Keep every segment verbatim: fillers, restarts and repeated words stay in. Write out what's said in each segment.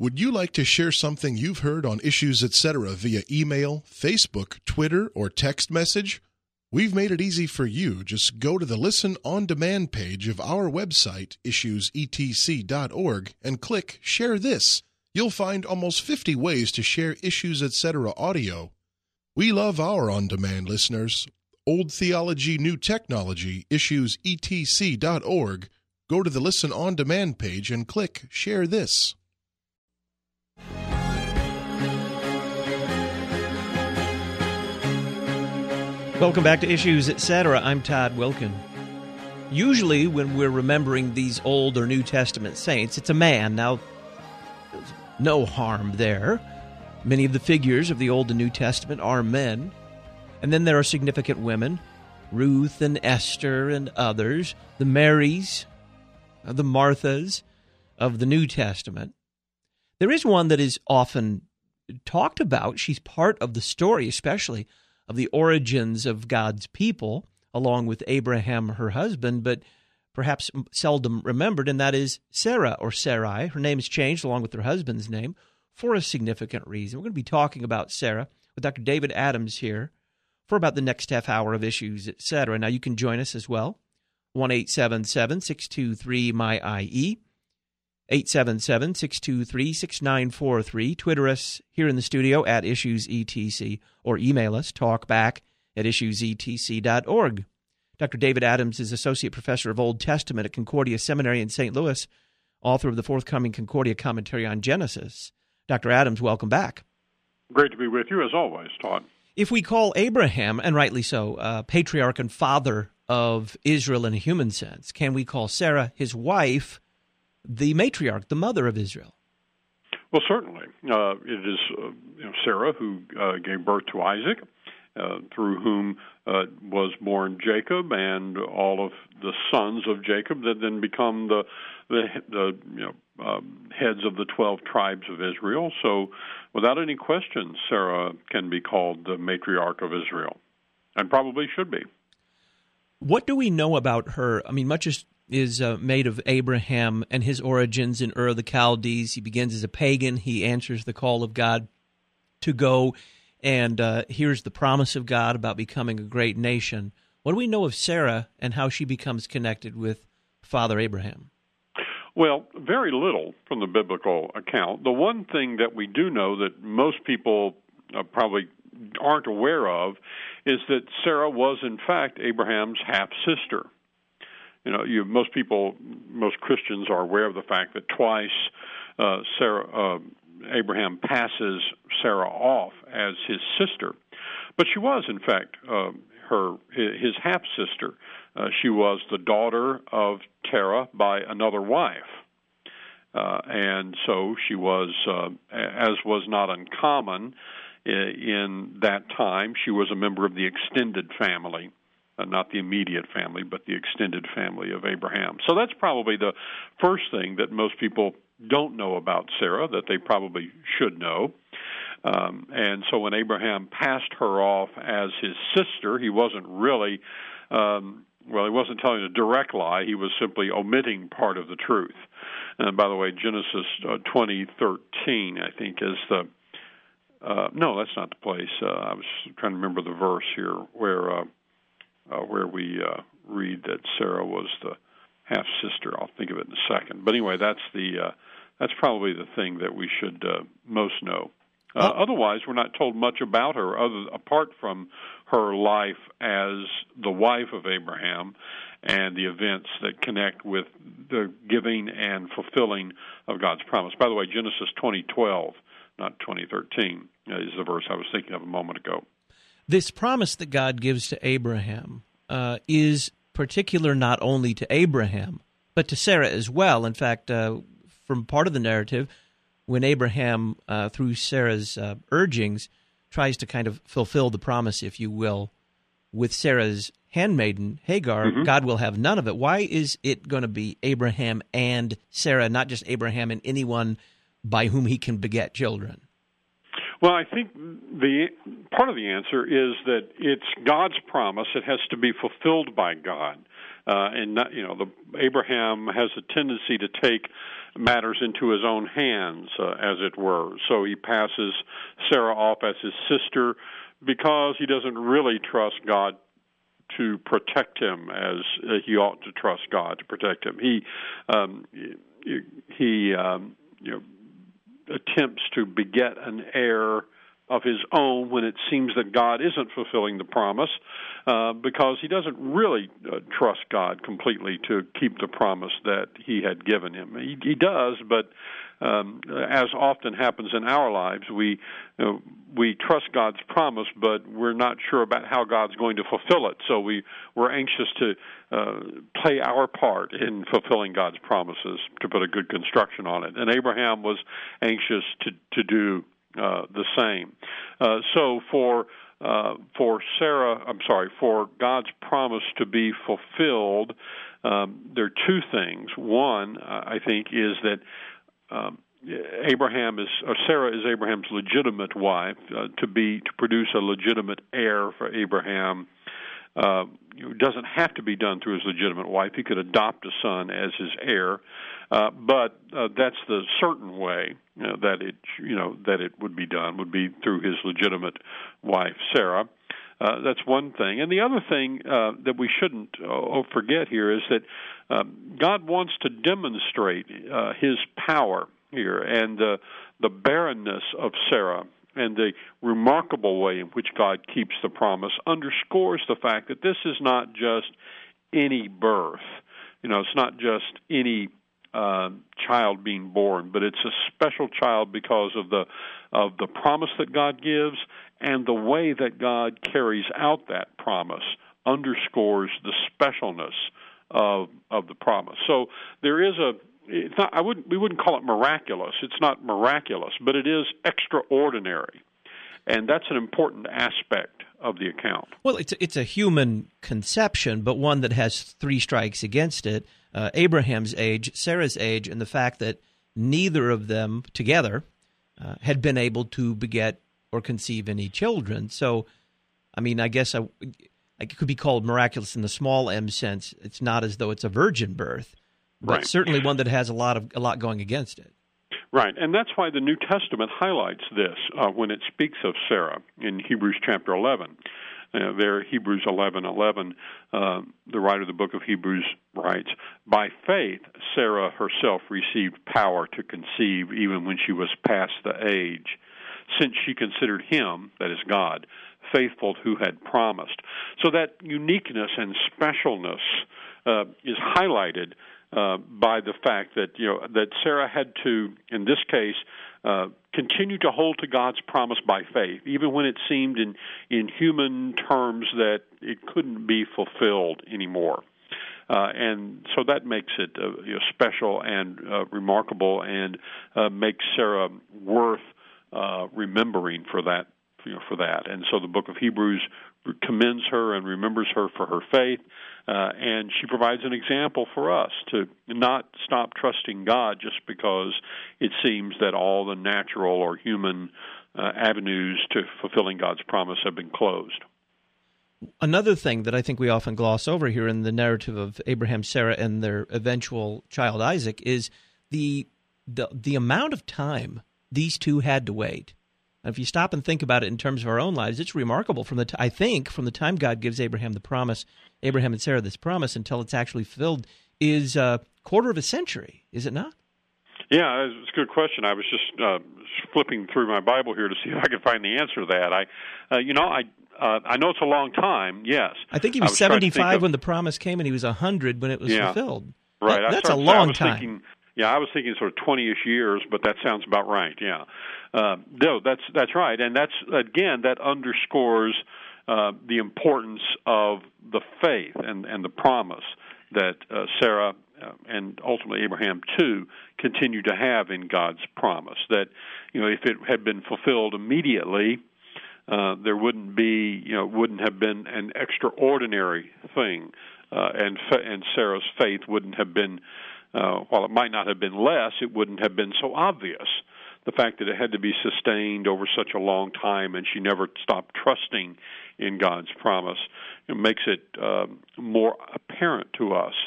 Would you like to share something you've heard on Issues Etc. via email, Facebook, Twitter, or text message? We've made it easy for you. Just go to the Listen on Demand page of our website, issues e t c dot org, and click Share This. You'll find almost fifty ways to share Issues Etc. audio. We love our on-demand listeners. Old Theology, New Technology, issues e t c dot org. Go to the Listen on Demand page and click Share This. Welcome back to Issues Etc. I'm Todd Wilkin. Usually when we're remembering these Old or New Testament saints, it's a man. Now, there's no harm there. Many of the figures of the Old and New Testament are men. And then there are significant women, Ruth and Esther and others, the Marys, the Marthas of the New Testament. There is one that is often talked about. She's part of the story, especially of the origins of God's people, along with Abraham, her husband, but perhaps seldom remembered, and that is Sarah, or Sarai. Her name is changed along with her husband's name for a significant reason. We're going to be talking about Sarah with Doctor David Adams here for about the next half hour of Issues, et cetera. Now, you can join us as well, one eight seven seven, six two three, M Y I E, eight seven seven, six two three, six nine four three. Twitter us here in the studio at IssuesETC, or email us, talkback at issues e t c dot org. Doctor David Adams is Associate Professor of Old Testament at Concordia Seminary in Saint Louis, author of the forthcoming Concordia Commentary on Genesis. Doctor Adams, welcome back. Great to be with you, as always, Todd. If we call Abraham, and rightly so, uh, patriarch and father of Israel in a human sense, can we call Sarah, his wife, the matriarch, the mother of Israel? Well, certainly. Uh, it is uh, you know, Sarah who uh, gave birth to Isaac, uh, through whom uh, was born Jacob and all of the sons of Jacob that then become the the, the you know um, heads of the twelve tribes of Israel. So, without any question, Sarah can be called the matriarch of Israel, and probably should be. What do we know about her? I mean, much is is uh, made of Abraham and his origins in Ur of the Chaldees. He begins as a pagan. He answers the call of God to go and uh, hears the promise of God about becoming a great nation. What do we know of Sarah and how she becomes connected with Father Abraham? Well, very little from the biblical account. The one thing that we do know that most people uh, probably aren't aware of is that Sarah was, in fact, Abraham's half-sister. You know, you, most people, most Christians are aware of the fact that twice uh, Sarah, uh, Abraham passes Sarah off as his sister, but she was, in fact, uh, her his half sister. Uh, she was the daughter of Terah by another wife, uh, and so she was, uh, as was not uncommon in that time. She was a member of the extended family. Uh, not the immediate family, but the extended family of Abraham. So that's probably the first thing that most people don't know about Sarah, that they probably should know. Um, and so when Abraham passed her off as his sister, he wasn't really, um, well, he wasn't telling a direct lie. He was simply omitting part of the truth. And by the way, Genesis uh, twenty thirteen, I think, is the, uh, no, that's not the place. Uh, I was trying to remember the verse here where, uh, Uh, where we uh, read that Sarah was the half sister. I'll think of it in a second. But anyway, that's the uh, that's probably the thing that we should uh, most know. Uh, oh. Otherwise, we're not told much about her, other apart from her life as the wife of Abraham and the events that connect with the giving and fulfilling of God's promise. By the way, Genesis twenty twelve, not twenty thirteen, uh, is the verse I was thinking of a moment ago. This promise that God gives to Abraham uh, is particular not only to Abraham, but to Sarah as well. In fact, uh, from part of the narrative, when Abraham, uh, through Sarah's uh, urgings, tries to kind of fulfill the promise, if you will, with Sarah's handmaiden, Hagar, mm-hmm. God will have none of it. Why is it going to be Abraham and Sarah, not just Abraham and anyone by whom he can beget children? Well, I think the part of the answer is that it's God's promise. It has to be fulfilled by God, uh, and not, you know, the, Abraham has a tendency to take matters into his own hands, uh, as it were. So he passes Sarah off as his sister because he doesn't really trust God to protect him as he ought to trust God to protect him. He um, he um, you know, attempts to beget an heir of his own when it seems that God isn't fulfilling the promise, uh, because he doesn't really uh, trust God completely to keep the promise that he had given him. He, he does, but um, as often happens in our lives, we you know, we trust God's promise, but we're not sure about how God's going to fulfill it. So we we're anxious to uh, play our part in fulfilling God's promises, to put a good construction on it. And Abraham was anxious to to do Uh, the same. Uh, so for uh, for Sarah, I'm sorry, for God's promise to be fulfilled, um, there are two things. One, uh, I think, is that um, Abraham is, or Sarah is Abraham's legitimate wife. Uh, to be to produce a legitimate heir for Abraham Uh, it doesn't have to be done through his legitimate wife. He could adopt a son as his heir, uh, but uh, that's the certain way you know, that it you know that it would be done would be through his legitimate wife Sarah. Uh, that's one thing, and the other thing uh, that we shouldn't uh, forget here is that uh, God wants to demonstrate uh, His power here, and uh, the barrenness of Sarah and the remarkable way in which God keeps the promise underscores the fact that this is not just any birth. You know, it's not just any uh, child being born, but it's a special child because of the of the promise that God gives, and the way that God carries out that promise underscores the specialness of of the promise. So there is a It's not, I wouldn't, we wouldn't call it miraculous. It's not miraculous, but it is extraordinary, and that's an important aspect of the account. Well, it's it's a human conception, but one that has three strikes against it: uh, Abraham's age, Sarah's age, and the fact that neither of them together uh, had been able to beget or conceive any children. So, I mean, I guess I, it could be called miraculous in the small m sense. It's not as though it's a virgin birth. But right. Certainly one that has a lot of a lot going against it. Right, and that's why the New Testament highlights this uh, when it speaks of Sarah in Hebrews chapter eleven. Uh, there, Hebrews eleven eleven, uh, the writer of the book of Hebrews writes, "By faith, Sarah herself received power to conceive even when she was past the age, since she considered him," that is God, "faithful who had promised." So that uniqueness and specialness uh, is highlighted Uh, by the fact that you know that Sarah had to, in this case, uh, continue to hold to God's promise by faith, even when it seemed in in human terms that it couldn't be fulfilled anymore. Uh, and so that makes it uh, you know, special and uh, remarkable, and uh, makes Sarah worth uh, remembering for that. You know, for that, and so the book of Hebrews commends her and remembers her for her faith, uh, and she provides an example for us to not stop trusting God just because it seems that all the natural or human uh, avenues to fulfilling God's promise have been closed. Another thing that I think we often gloss over here in the narrative of Abraham, Sarah, and their eventual child Isaac is the the, the amount of time these two had to wait. If you stop and think about it in terms of our own lives, it's remarkable. From the t- I think from the time God gives Abraham the promise, Abraham and Sarah this promise, until it's actually fulfilled, is a quarter of a century, is it not? Yeah, it's a good question. I was just uh, flipping through my Bible here to see if I could find the answer to that. I, uh, you know, I uh, I know it's a long time. Yes, I think he was, was seventy-five of, when the promise came, and he was a hundred when it was yeah, fulfilled. Right, That, that's started, a long I was time. Thinking, Yeah, I was thinking sort of twenty-ish years, but that sounds about right. Yeah, uh, no, that's that's right, and that's again that underscores uh, the importance of the faith and, and the promise that uh, Sarah uh, and ultimately Abraham too continue to have in God's promise. That you know, if it had been fulfilled immediately, uh, there wouldn't be you know wouldn't have been an extraordinary thing, uh, and fa- and Sarah's faith wouldn't have been. Uh, while it might not have been less, it wouldn't have been so obvious. The fact that it had to be sustained over such a long time and she never stopped trusting in God's promise, it makes it uh, more apparent to us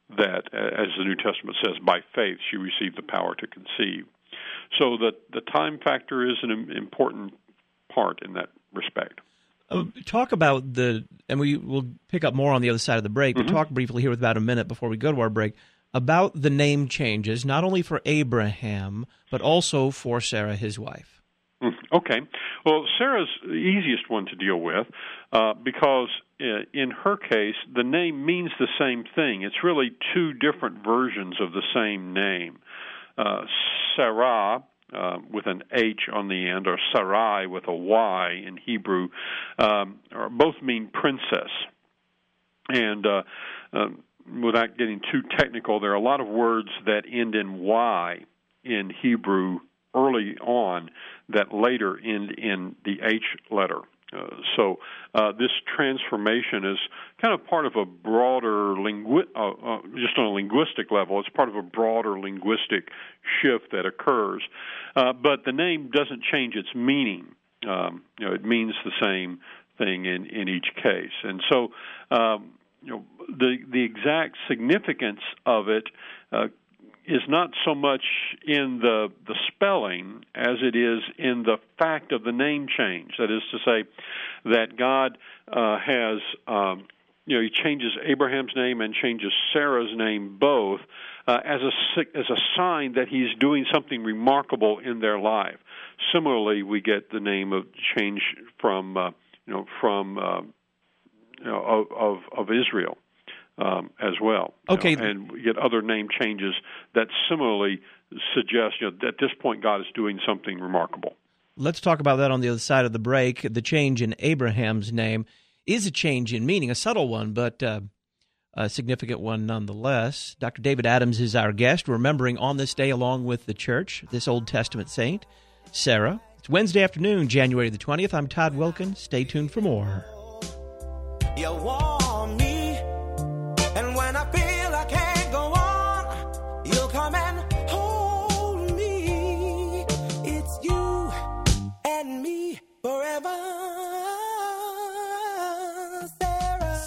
that, as the New Testament says, by faith she received the power to conceive. So the, the time factor is an important part in that respect. Uh, talk about the, and we will pick up more on the other side of the break, but mm-hmm. talk briefly here with about a minute before we go to our break about the name changes, not only for Abraham, but also for Sarah, his wife. Okay. Well, Sarah's the easiest one to deal with uh, because in her case, the name means the same thing. It's really two different versions of the same name. Uh, Sarah, uh, with an H on the end, or Sarai with a Y in Hebrew, um, are both mean princess. And uh, uh, without getting too technical, there are a lot of words that end in Y in Hebrew early on that later end in the H letter. Uh, so uh, this transformation is kind of part of a broader, lingu- uh, uh, just on a linguistic level, it's part of a broader linguistic shift that occurs. Uh, but the name doesn't change its meaning. Um, you know, it means the same thing in, in each case. And so um, you know, the, the exact significance of it uh, is not so much in the the spelling as it is in the fact of the name change. That is to say, that God uh, has, um, you know, He changes Abraham's name and changes Sarah's name both uh, as a as a sign that He's doing something remarkable in their life. Similarly, we get the name of change from uh, you know from uh, you know, of, of of Israel. Um, as well. Okay. You know, and we get other name changes that similarly suggest, you know, at this point God is doing something remarkable. Let's talk about that on the other side of the break. The change in Abraham's name is a change in meaning, a subtle one, but uh, a significant one nonetheless. Doctor David Adams is our guest, remembering on this day along with the church, this Old Testament saint, Sarah. It's Wednesday afternoon, January the twentieth. I'm Todd Wilkin. Stay tuned for more. You want me. And when I feel I can't go on, you'll come and hold me. It's you and me forever, Sarah.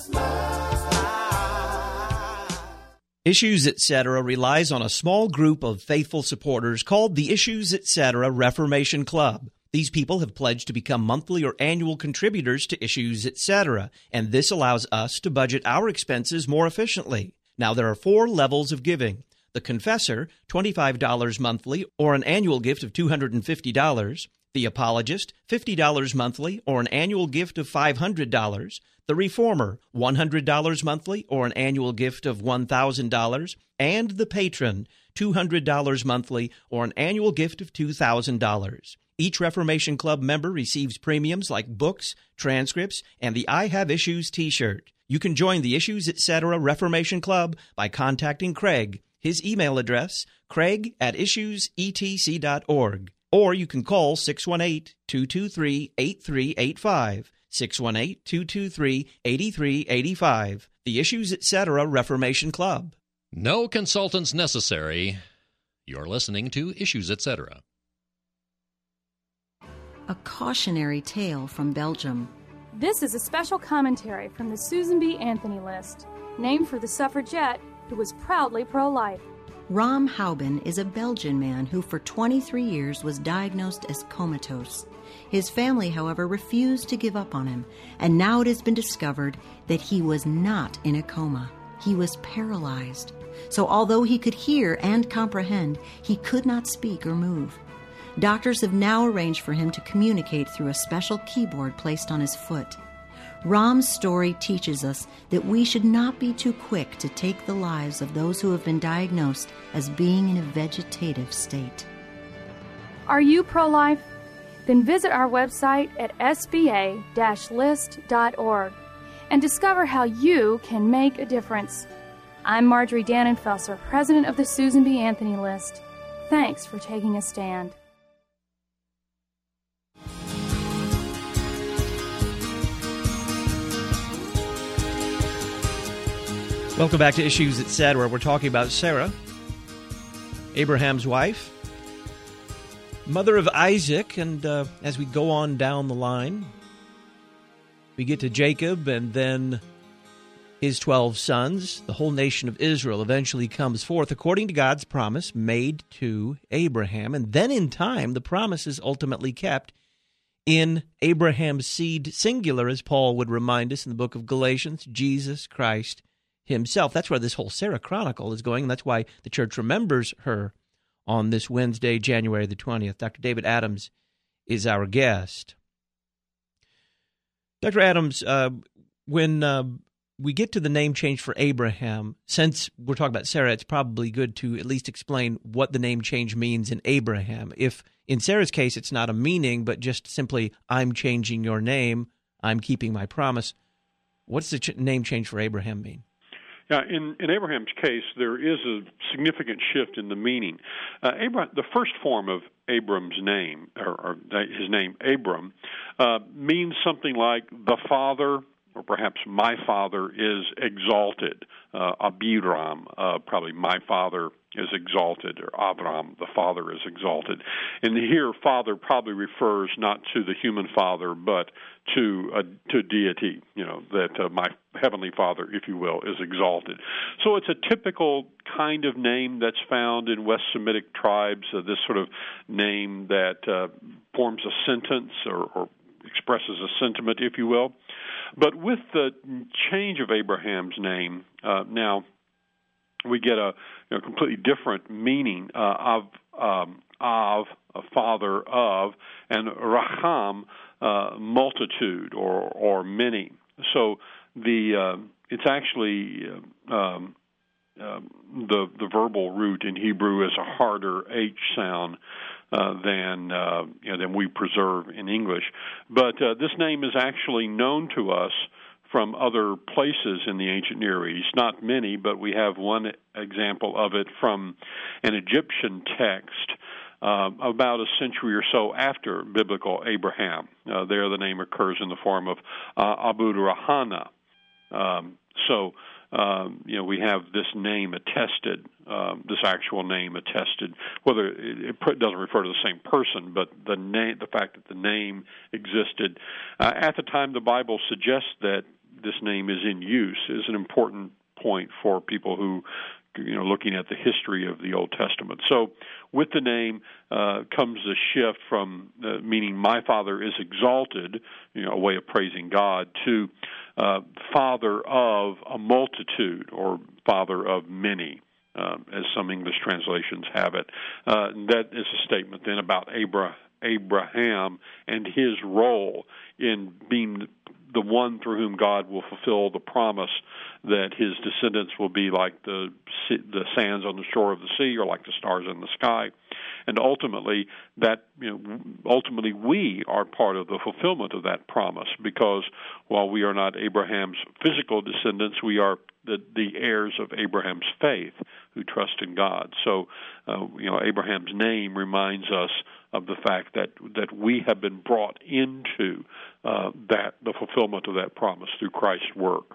Smile. Issues Etc. relies on a small group of faithful supporters called the Issues Etc. Reformation Club. These people have pledged to become monthly or annual contributors to Issues Etc., and this allows us to budget our expenses more efficiently. Now, there are four levels of giving. The Confessor, twenty-five dollars monthly, or an annual gift of two hundred fifty dollars. The Apologist, fifty dollars monthly, or an annual gift of five hundred dollars. The Reformer, one hundred dollars monthly, or an annual gift of one thousand dollars. And the Patron, two hundred dollars monthly, or an annual gift of two thousand dollars. Each Reformation Club member receives premiums like books, transcripts, and the I Have Issues t-shirt. You can join the Issues Etc. Reformation Club by contacting Craig. His email address, craig at issues e t c dot org. Or you can call six one eight, two two three, eight three eight five, six one eight, two two three, eight three eight five. The Issues Etc. Reformation Club. No consultants necessary. You're listening to Issues Etc. A cautionary tale from Belgium. This is a special commentary from the Susan B. Anthony list, named for the suffragette who was proudly pro-life. Ram Houben is a Belgian man who for twenty-three years was diagnosed as comatose. His family, however, refused to give up on him, and now it has been discovered that he was not in a coma. He was paralyzed. So although he could hear and comprehend, he could not speak or move. Doctors have now arranged for him to communicate through a special keyboard placed on his foot. Ram's story teaches us that we should not be too quick to take the lives of those who have been diagnosed as being in a vegetative state. Are you pro-life? Then visit our website at s b a dash list dot org and discover how you can make a difference. I'm Marjorie Dannenfelser, president of the Susan B. Anthony List. Thanks for taking a stand. Welcome back to Issues Etc. We're talking about Sarah, Abraham's wife, mother of Isaac, and uh, as we go on down the line, we get to Jacob, and then his twelve sons, the whole nation of Israel eventually comes forth according to God's promise made to Abraham. And then in time, the promise is ultimately kept in Abraham's seed, singular, as Paul would remind us in the book of Galatians, Jesus Christ himself. That's where this whole Sarah Chronicle is going, and that's why the church remembers her on this Wednesday, January the twentieth. Doctor David Adams is our guest. Doctor Adams, uh, when uh, we get to the name change for Abraham, since we're talking about Sarah, it's probably good to at least explain what the name change means in Abraham. If in Sarah's case it's not a meaning, but just simply, I'm changing your name, I'm keeping my promise, what's the ch- name change for Abraham mean? Yeah, in, in Abraham's case, there is a significant shift in the meaning. Uh, Abraham, the first form of Abram's name, or, or his name, Abram, uh, means something like the father, or perhaps my father is exalted. Uh, Abiram, uh, probably my father is exalted, or Avram, the father is exalted. And here, father probably refers not to the human father, but to uh, to deity, you know, that uh, my heavenly father, if you will, is exalted. So it's a typical kind of name that's found in West Semitic tribes, uh, this sort of name that uh, forms a sentence or, or expresses a sentiment, if you will. But with the change of Abraham's name, uh, now we get a you know, completely different meaning uh, of um, of, a father of, and Raham, uh, multitude or or many. So the uh, it's actually uh, um, uh, the the verbal root in Hebrew is a harder H sound uh, than uh, you know, than we preserve in English. But uh, this name is actually known to us from other places in the ancient Near East. Not many, but we have one example of it from an Egyptian text uh, about a century or so after biblical Abraham. Uh, there the name occurs in the form of uh, Abu Rahana. Um, so, um, you know, we have this name attested, um, this actual name attested, whether it, it doesn't refer to the same person, but the name, the fact that the name existed. Uh, at the time, the Bible suggests that this name is in use is an important point for people who, you know, looking at the history of the Old Testament. So with the name uh, comes the shift from uh, meaning my father is exalted, you know, a way of praising God, to uh, father of a multitude or father of many, um, as some English translations have it. Uh, that is a statement then about Abra- Abraham and his role in being the one through whom God will fulfill the promise that his descendants will be like the the sands on the shore of the sea, or like the stars in the sky, and ultimately that you know ultimately we are part of the fulfillment of that promise, because while we are not Abraham's physical descendants, we are the the heirs of Abraham's faith who trust in God. So uh, you know Abraham's name reminds us of the fact that that we have been brought into uh, that the fulfillment of that promise through Christ's work.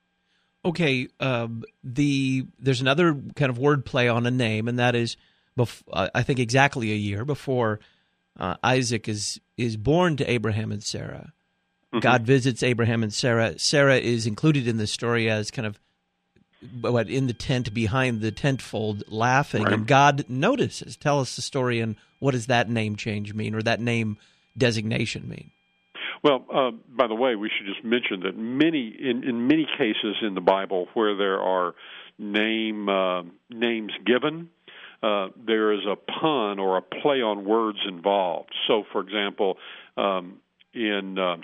Okay, um, the there's another kind of wordplay on a name, and that is, bef- uh, I think exactly a year before uh, Isaac is is born to Abraham and Sarah. Mm-hmm. God visits Abraham and Sarah. Sarah is included in the story as kind of what in the tent behind the tent fold, laughing, right. And God notices. Tell us the story, and what does that name change mean, or that name designation mean? Well, uh, by the way, we should just mention that many, in, in many cases in the Bible where there are name uh, names given, uh, there is a pun or a play on words involved. So, for example, um, in uh,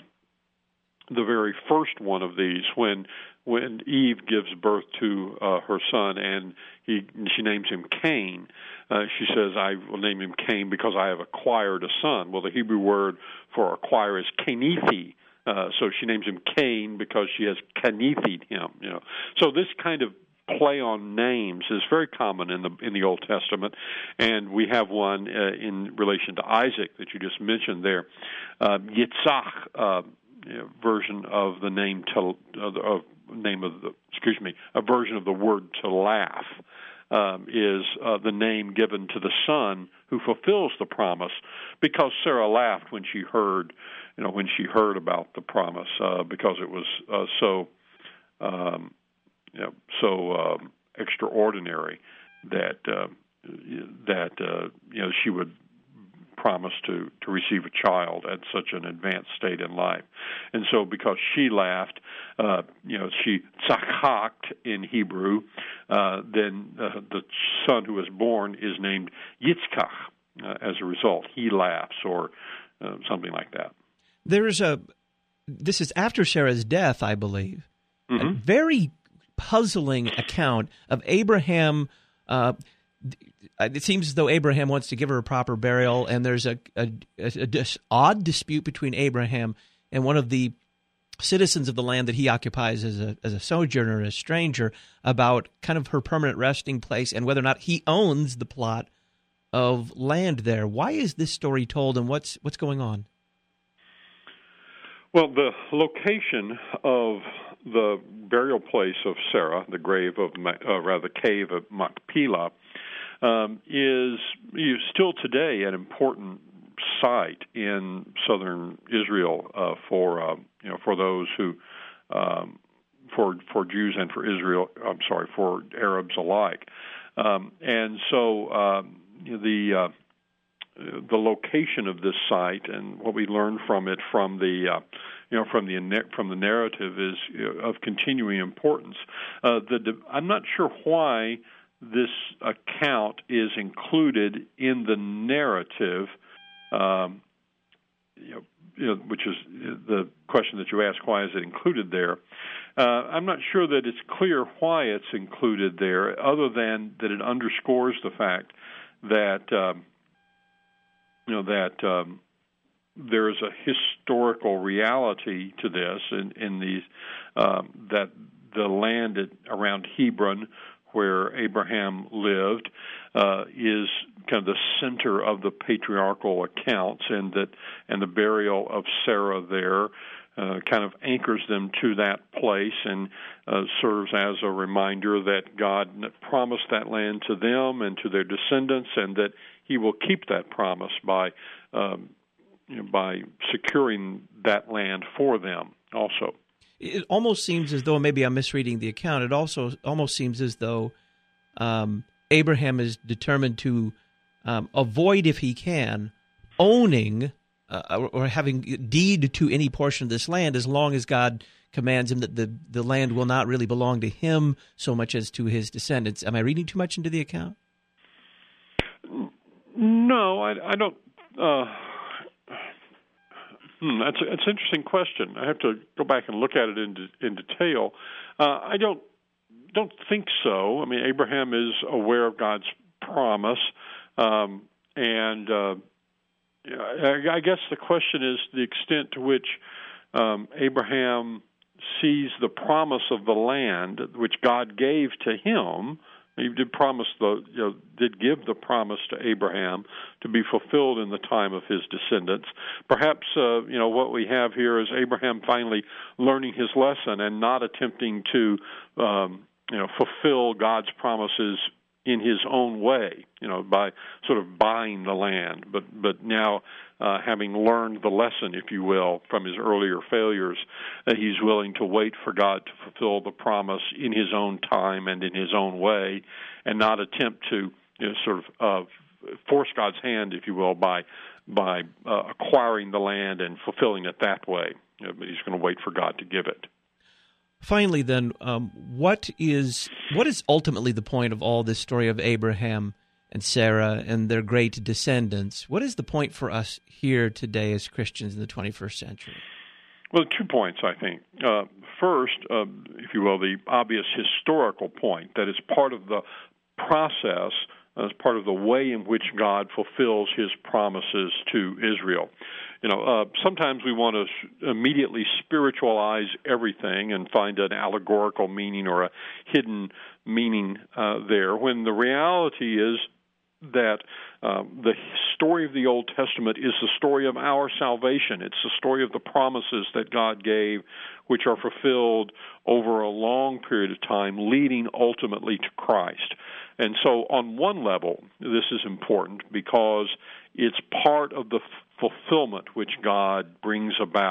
the very first one of these, when when Eve gives birth to uh, her son, and he she names him Cain, uh, she says, I will name him Cain because I have acquired a son. Well, the Hebrew word for acquire is kanithi. Uh, so she names him Cain because she has kanithied him. You know, so this kind of play on names is very common in the in the Old Testament, and we have one uh, in relation to Isaac that you just mentioned there. Uh, Yitzhak, uh, you know, version of the name to uh, of name of the excuse me, a version of the word to laugh. Um, is uh, the name given to the son who fulfills the promise, because Sarah laughed when she heard, you know, when she heard about the promise, uh, because it was uh, so um, you know, so um, extraordinary that uh, that uh, you know she would promise to, to receive a child at such an advanced state in life. And so because she laughed, uh, you know, she tzachakt in Hebrew, uh, then uh, the son who was born is named Yitzchak uh, as a result. He laughs, or uh, something like that. There's a, this is after Sarah's death, I believe, Mm-hmm. a very puzzling account of Abraham. Uh, It seems as though Abraham wants to give her a proper burial, and there's a, a, a, a dis, odd dispute between Abraham and one of the citizens of the land that he occupies as a as a sojourner, a stranger, about kind of her permanent resting place and whether or not he owns the plot of land there. Why is this story told, and what's what's going on? Well, the location of the burial place of Sarah, the grave of, uh, rather, the cave of Machpelah, um, is, is still today an important site in southern Israel uh, for uh, you know for those who um, for for Jews and for Israel. I'm sorry, for Arabs alike, um, and so um, the. Uh, the location of this site and what we learn from it from the uh, you know from the from the narrative is of continuing importance. Uh, the I'm not sure why this account is included in the narrative, um, you know, you know, which is the question that you asked. Why is it included there? Uh, I'm not sure that it's clear why it's included there, other than that it underscores the fact that. Um, You know that um, there is a historical reality to this, in, in these um, that the land at, around Hebron, where Abraham lived, uh, is kind of the center of the patriarchal accounts, and that and the burial of Sarah there uh, kind of anchors them to that place, and uh, serves as a reminder that God promised that land to them and to their descendants, and that He will keep that promise by um, you know, by securing that land for them also. It almost seems as though, maybe I'm misreading the account, it also almost seems as though um, Abraham is determined to um, avoid, if he can, owning uh, or, or having deed to any portion of this land, as long as God commands him that the, the land will not really belong to him so much as to his descendants. Am I reading too much into the account? No, I, I don't. Uh, hmm, that's a, that's an interesting question. I have to go back and look at it in in detail. Uh, I don't don't think so. I mean, Abraham is aware of God's promise, um, and uh, I, I guess the question is the extent to which um, Abraham sees the promise of the land which God gave to him. He did promise the, you know, did give the promise to Abraham to be fulfilled in the time of his descendants. Perhaps, uh, you know, what we have here is Abraham finally learning his lesson and not attempting to, um, you know, fulfill God's promises in his own way, you know, by sort of buying the land, but but now uh, having learned the lesson, if you will, from his earlier failures, that he's willing to wait for God to fulfill the promise in his own time and in his own way, and not attempt to, you know, sort of uh, force God's hand, if you will, by by uh, acquiring the land and fulfilling it that way. You know, but he's going to wait for God to give it. Finally, then, um, what is what is ultimately the point of all this story of Abraham and Sarah and their great descendants? What is the point for us here today as Christians in the twenty-first century? Well, two points, I think. Uh, first, uh, if you will, the obvious historical point, that is part of the process, as part of the way in which God fulfills his promises to Israel. You know, uh, sometimes we want to immediately spiritualize everything and find an allegorical meaning or a hidden meaning uh, there, when the reality is that um, the story of the Old Testament is the story of our salvation. It's the story of the promises that God gave, which are fulfilled over a long period of time, leading ultimately to Christ. And so on one level, this is important because it's part of the fulfillment which God brings about,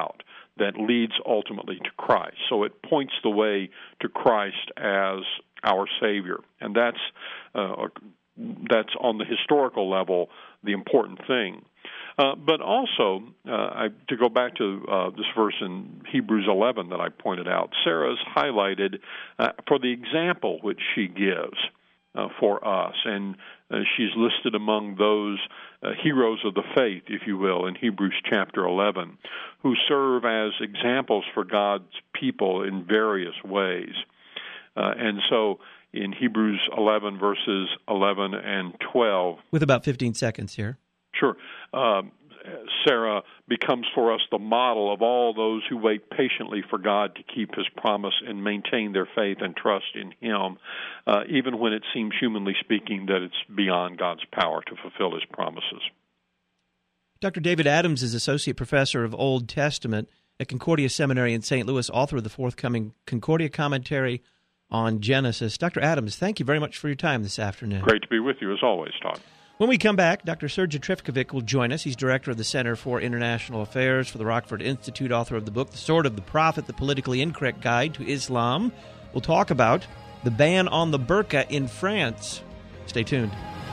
that leads ultimately to Christ. So it points the way to Christ as our Savior, and that's uh, that's on the historical level the important thing. Uh, but also, uh, I, to go back to uh, this verse in Hebrews eleven that I pointed out, Sarah is highlighted uh, for the example which she gives uh, for us, and uh, she's listed among those uh, heroes of the faith, if you will, in Hebrews chapter eleven, who serve as examples for God's people in various ways. Uh, and so in Hebrews eleven, verses eleven and twelve... With about fifteen seconds here. Sure. Um, Sarah becomes for us the model of all those who wait patiently for God to keep His promise and maintain their faith and trust in Him, uh, even when it seems, humanly speaking, that it's beyond God's power to fulfill His promises. Doctor David Adams is Associate Professor of Old Testament at Concordia Seminary in Saint Louis, author of the forthcoming Concordia Commentary on Genesis. Doctor Adams, thank you very much for your time this afternoon. Great to be with you, as always, Todd. When we come back, Doctor Sergej Trifkovic will join us. He's director of the Center for International Affairs for the Rockford Institute, author of the book, The Sword of the Prophet, The Politically Incorrect Guide to Islam. We'll talk about the ban on the burqa in France. Stay tuned.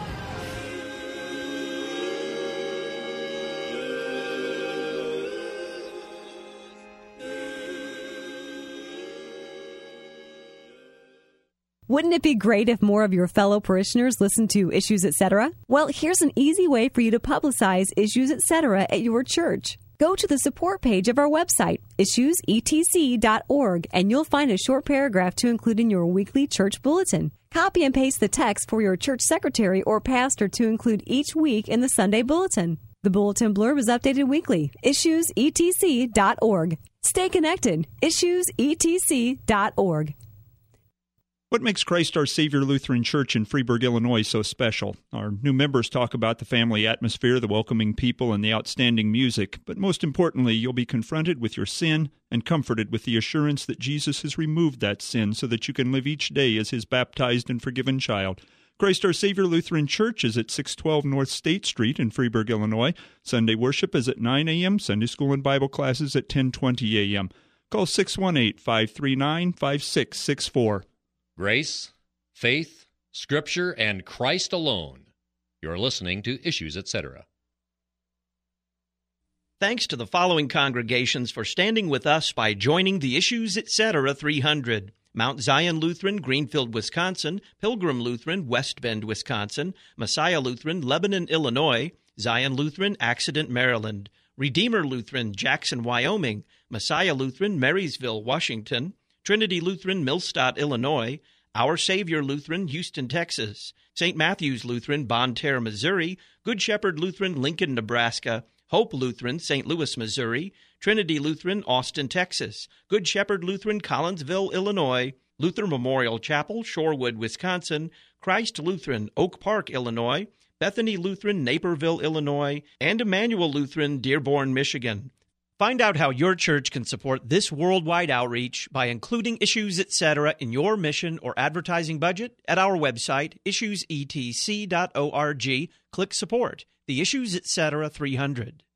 Wouldn't it be great if more of your fellow parishioners listened to Issues Etc.? Well, here's an easy way for you to publicize Issues Etc. at your church. Go to the support page of our website, issues e t c dot org, and you'll find a short paragraph to include in your weekly church bulletin. Copy and paste the text for your church secretary or pastor to include each week in the Sunday bulletin. The bulletin blurb is updated weekly. issues e t c dot org. Stay connected. issues e t c dot org. What makes Christ Our Savior Lutheran Church in Freeburg, Illinois so special? Our new members talk about the family atmosphere, the welcoming people, and the outstanding music. But most importantly, you'll be confronted with your sin and comforted with the assurance that Jesus has removed that sin so that you can live each day as His baptized and forgiven child. Christ Our Savior Lutheran Church is at six twelve North State Street in Freeburg, Illinois. Sunday worship is at nine a.m., Sunday school and Bible classes at ten twenty a.m. Call six one eight, five three nine, five six six four. Grace, faith, Scripture, and Christ alone. You're listening to Issues Etc. Thanks to the following congregations for standing with us by joining the Issues Etc. three hundred. Mount Zion Lutheran, Greenfield, Wisconsin; Pilgrim Lutheran, West Bend, Wisconsin; Messiah Lutheran, Lebanon, Illinois; Zion Lutheran, Accident, Maryland; Redeemer Lutheran, Jackson, Wyoming; Messiah Lutheran, Marysville, Washington; Trinity Lutheran, Millstadt, Illinois; Our Savior Lutheran, Houston, Texas; Saint Matthew's Lutheran, Bonne Terre, Missouri; Good Shepherd Lutheran, Lincoln, Nebraska; Hope Lutheran, Saint Louis, Missouri; Trinity Lutheran, Austin, Texas; Good Shepherd Lutheran, Collinsville, Illinois; Luther Memorial Chapel, Shorewood, Wisconsin; Christ Lutheran, Oak Park, Illinois; Bethany Lutheran, Naperville, Illinois; and Emmanuel Lutheran, Dearborn, Michigan. Find out how your church can support this worldwide outreach by including Issues Etc. in your mission or advertising budget at our website, issues e t c dot org. Click Support, the Issues Etc. three hundred.